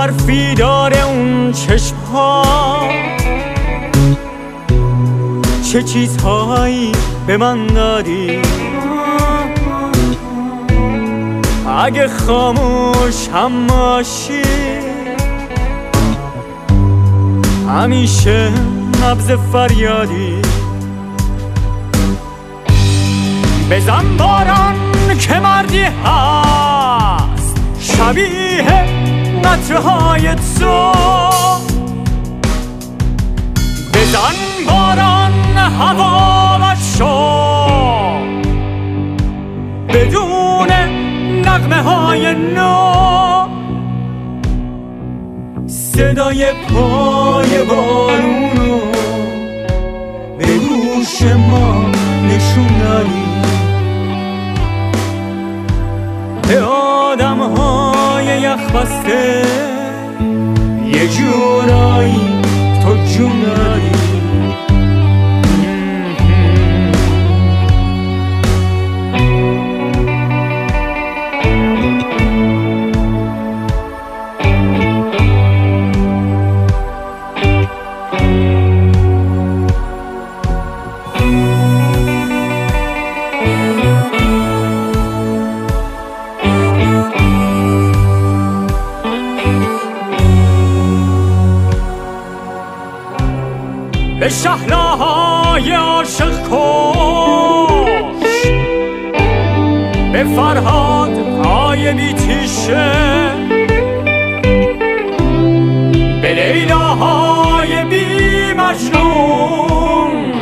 حرفی داره اون چشم‌ها، چه چیزهایی به من دادی. اگه خاموش هم باشی همیشه نبض فریادی. بزن باران که مردی هست شبیه قطره‌های تو. بزن باران هوا و شو بدون نغمه های نو. صدای پای بارونو به گوش ما نشون دادی. به آدم های یخ بسته یه جورایی تو جون دادی. به شهلاهای عاشق کش، به فرهادهای بیتیشه، به لیلاهای بی مجنون،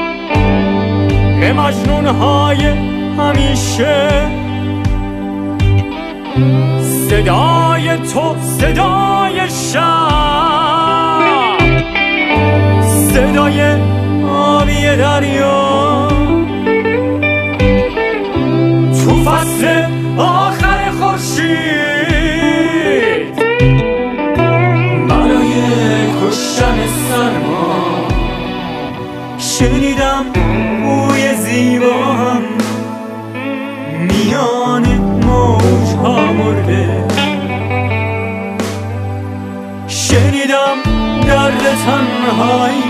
به مجنونهای همیشه. صدای تو صدای شب، صدای آبی دریا، تو فصل آخر خورشید برای کشتن سرما. شنیدم بوی زیباهم میان موجها مرده. شنیدم درد تنهایی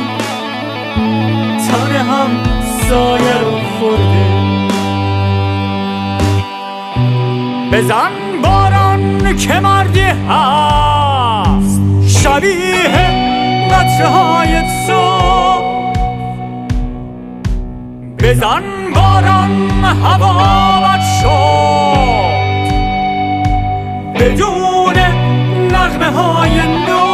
تن هم سایه خورده. بزن باران که مردی هست شبیه قطره‌های تو. بزن باران هوا بد شد بدون نغمه های نو.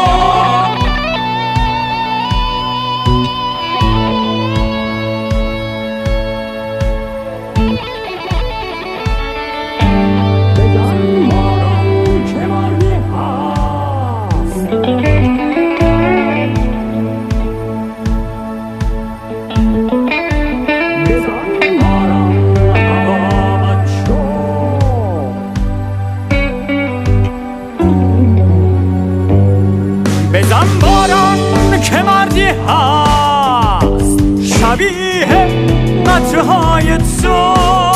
بزن باران که مردی هست شبیه قطره‌های تو.